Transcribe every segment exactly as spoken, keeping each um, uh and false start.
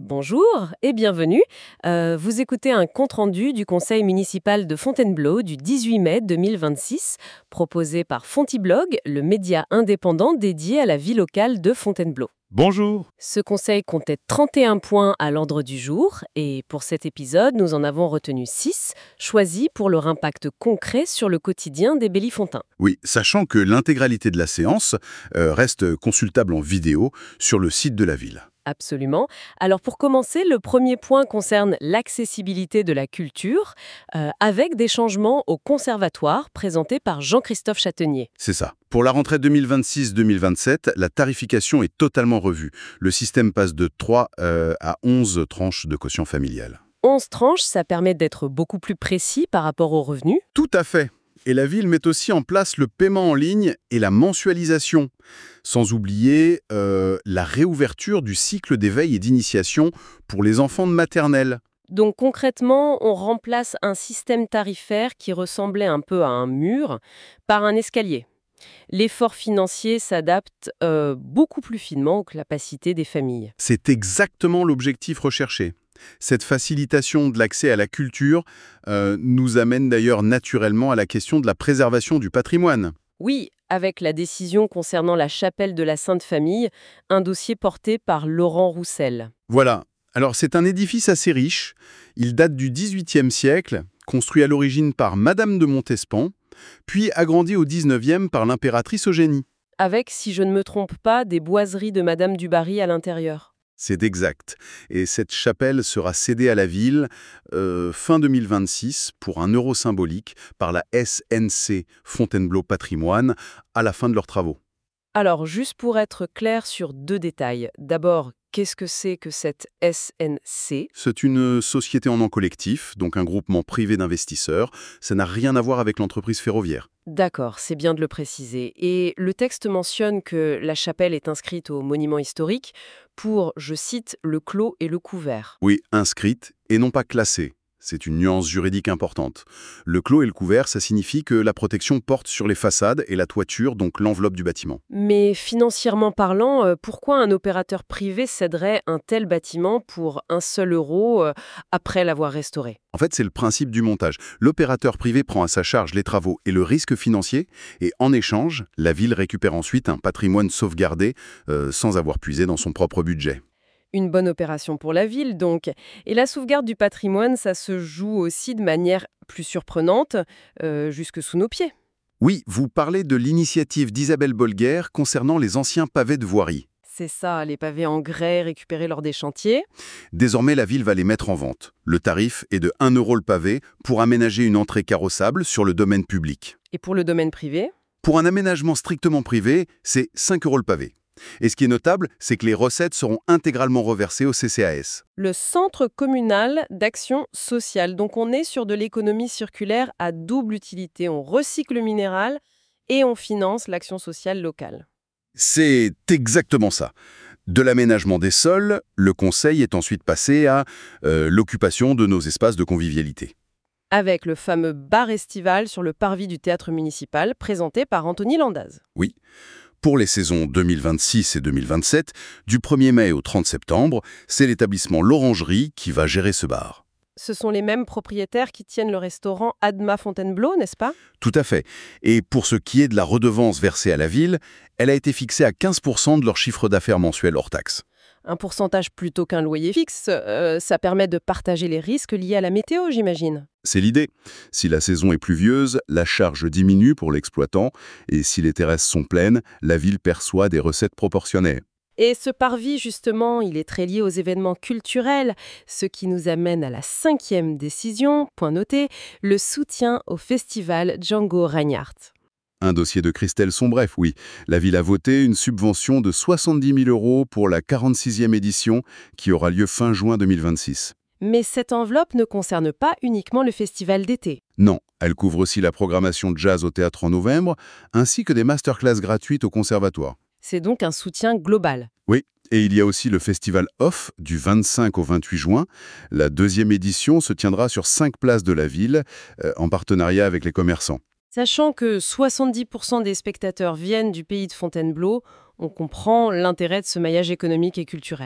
Bonjour et bienvenue. Euh, vous écoutez un compte-rendu du conseil municipal de Fontainebleau du dix-huit mai deux mille vingt-six, proposé par Fontiblog, le média indépendant dédié à la vie locale de Fontainebleau. Bonjour. Ce conseil comptait trente et un points à l'ordre du jour et pour cet épisode, nous en avons retenu six, choisis pour leur impact concret sur le quotidien des Bellifontins. Oui, sachant que l'intégralité de la séance euh, reste consultable en vidéo sur le site de la ville. Absolument. Alors pour commencer, le premier point concerne l'accessibilité de la culture, euh, avec des changements au conservatoire présentés par Jean-Christophe Châtaignier. C'est ça. Pour la rentrée deux mille vingt-six deux mille vingt-sept, la tarification est totalement revue. Le système passe de trois euh, à onze tranches de quotient familial. onze tranches, ça permet d'être beaucoup plus précis par rapport aux revenus. Tout à fait. Et la ville met aussi en place le paiement en ligne et la mensualisation. Sans oublier euh, la réouverture du cycle d'éveil et d'initiation pour les enfants de maternelle. Donc concrètement, on remplace un système tarifaire qui ressemblait un peu à un mur par un escalier. L'effort financier s'adapte euh, beaucoup plus finement aux capacités des familles. C'est exactement l'objectif recherché. Cette facilitation de l'accès à la culture euh, nous amène d'ailleurs naturellement à la question de la préservation du patrimoine. Oui, avec la décision concernant la chapelle de la Sainte Famille, un dossier porté par Laurent Roussel. Voilà. Alors c'est un édifice assez riche. Il date du dix-huitième siècle, construit à l'origine par Madame de Montespan, puis agrandi au dix-neuvième par l'impératrice Eugénie. Avec, si je ne me trompe pas, des boiseries de Madame du Barry à l'intérieur. C'est exact. Et cette chapelle sera cédée à la ville euh, fin deux mille vingt-six pour un euro symbolique par la S N C Fontainebleau Patrimoine à la fin de leurs travaux. Alors, juste pour être clair sur deux détails. D'abord, qu'est-ce que c'est que cette S N C ? C'est une société en nom collectif, donc un groupement privé d'investisseurs. Ça n'a rien à voir avec l'entreprise ferroviaire. D'accord, c'est bien de le préciser. Et le texte mentionne que la chapelle est inscrite au monument historique pour, je cite, le clos et le couvert. Oui, inscrite et non pas classée. C'est une nuance juridique importante. Le clos et le couvert, ça signifie que la protection porte sur les façades et la toiture, donc l'enveloppe du bâtiment. Mais financièrement parlant, euh, pourquoi un opérateur privé céderait un tel bâtiment pour un seul euro euh, après l'avoir restauré ? En fait, c'est le principe du montage. L'opérateur privé prend à sa charge les travaux et le risque financier, et en échange, la ville récupère ensuite un patrimoine sauvegardé euh, sans avoir puisé dans son propre budget. Une bonne opération pour la ville, donc. Et la sauvegarde du patrimoine, ça se joue aussi de manière plus surprenante, euh, jusque sous nos pieds. Oui, vous parlez de l'initiative d'Isabelle Bolguer concernant les anciens pavés de voirie. C'est ça, les pavés en grès récupérés lors des chantiers. Désormais, la ville va les mettre en vente. Le tarif est de un euro le pavé pour aménager une entrée carrossable sur le domaine public. Et pour le domaine privé ? Pour un aménagement strictement privé, c'est cinq euros le pavé. Et ce qui est notable, c'est que les recettes seront intégralement reversées au C C A S. Le Centre communal d'action sociale. Donc on est sur de l'économie circulaire à double utilité. On recycle le minéral et on finance l'action sociale locale. C'est exactement ça. De l'aménagement des sols, le conseil est ensuite passé à euh, l'occupation de nos espaces de convivialité. Avec le fameux bar estival sur le parvis du théâtre municipal, présenté par Anthony Landaz. Oui. Pour les saisons deux mille vingt-six et deux mille vingt-sept, du premier mai au trente septembre, c'est l'établissement L'Orangerie qui va gérer ce bar. Ce sont les mêmes propriétaires qui tiennent le restaurant Adma Fontainebleau, n'est-ce pas ? Tout à fait. Et pour ce qui est de la redevance versée à la ville, elle a été fixée à quinze pour cent de leur chiffre d'affaires mensuel hors taxe. Un pourcentage plutôt qu'un loyer fixe, euh, ça permet de partager les risques liés à la météo, j'imagine. C'est l'idée. Si la saison est pluvieuse, la charge diminue pour l'exploitant, et si les terrasses sont pleines, la ville perçoit des recettes proportionnées. Et ce parvis, justement, il est très lié aux événements culturels, ce qui nous amène à la cinquième décision, point noté, le soutien au festival Django Reinhardt. Un dossier de Christelle Sombref, oui. La ville a voté une subvention de soixante-dix mille euros pour la quarante-sixième édition qui aura lieu fin juin deux mille vingt-six. Mais cette enveloppe ne concerne pas uniquement le festival d'été. Non, elle couvre aussi la programmation de jazz au théâtre en novembre, ainsi que des masterclass gratuites au conservatoire. C'est donc un soutien global. Oui, et il y a aussi le festival Off du vingt-cinq au vingt-huit juin. La deuxième édition se tiendra sur cinq places de la ville, euh, en partenariat avec les commerçants. Sachant que soixante-dix pour cent des spectateurs viennent du pays de Fontainebleau, on comprend l'intérêt de ce maillage économique et culturel.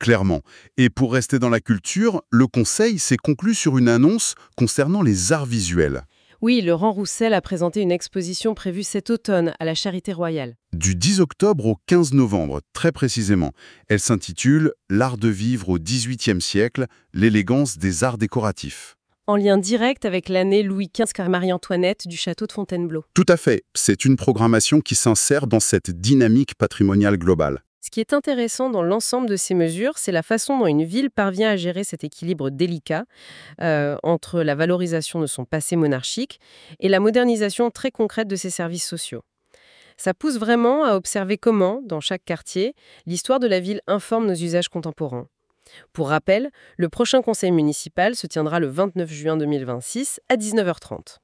Clairement. Et pour rester dans la culture, le Conseil s'est conclu sur une annonce concernant les arts visuels. Oui, Laurent Roussel a présenté une exposition prévue cet automne à la Charité royale. Du dix octobre au quinze novembre, très précisément. Elle s'intitule « L'art de vivre au dix-huitième siècle, l'élégance des arts décoratifs ». En lien direct avec l'année Louis quinze car Marie-Antoinette du château de Fontainebleau. Tout à fait. C'est une programmation qui s'insère dans cette dynamique patrimoniale globale. Ce qui est intéressant dans l'ensemble de ces mesures, c'est la façon dont une ville parvient à gérer cet équilibre délicat euh, entre la valorisation de son passé monarchique et la modernisation très concrète de ses services sociaux. Ça pousse vraiment à observer comment, dans chaque quartier, l'histoire de la ville informe nos usages contemporains. Pour rappel, le prochain conseil municipal se tiendra le vingt-neuf juin deux mille vingt-six à dix-neuf heures trente.